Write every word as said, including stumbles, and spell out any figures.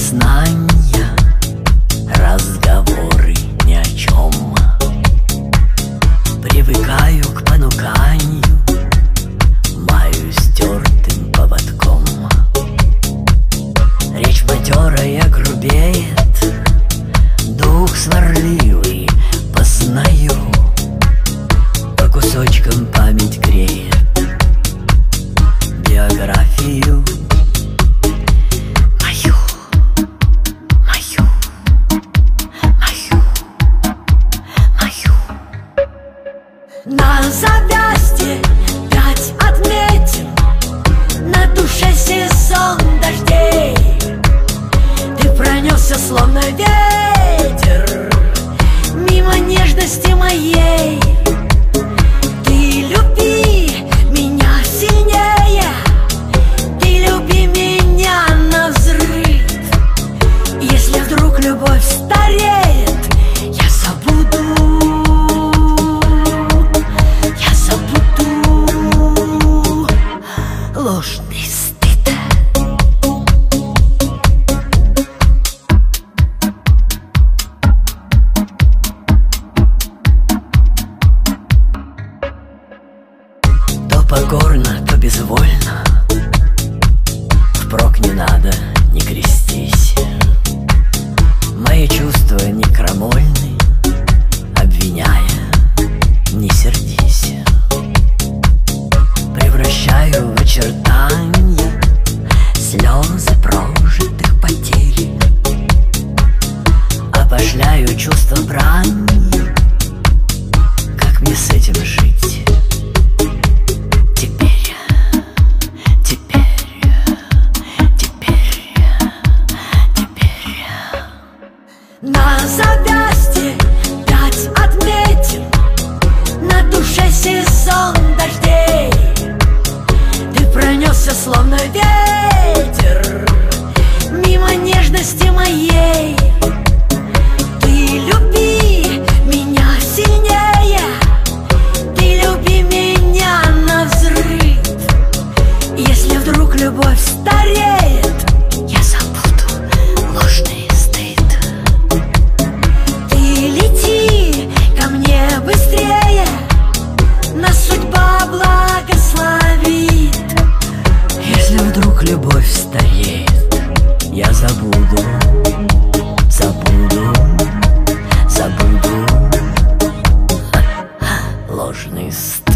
признания, разговоры ни о чем. Привыкаю к понуканию, маю стертым поводком. Речь матерая грубеет, дух сварливый познаю, по кусочкам память греет биографию мою, мою, мою, мою. На запястье пять отметин, на душе сезон дождей. Ты пронесся словно ветер мимо нежности моей. Ты люби меня сильнее, ты люби меня навзрыд. Если вдруг любовь стареет, я забуду, я забуду ложный стыд. То покорно, то безвольно, впрок не надо, не крестись. Мои чувства не крамольны, обвиняя, не сердись. Превращаю в очертания слезы прожитых потерь, опошляю чувства брани. Как мне с этим жить? Теперь, теперь, теперь, теперь. На запястье пять отметин, на душе сезон дождей. Ты пронесся словно ветер мимо нежности моей. Ты люби меня сильнее, ты люби меня навзрыд. Если вдруг любовь стареет, я забуду ложный стыд. Ты лети ко мне быстрее, нас судьба благословит. Если вдруг любовь стареет, я забуду, забуду, забуду ложный стыд.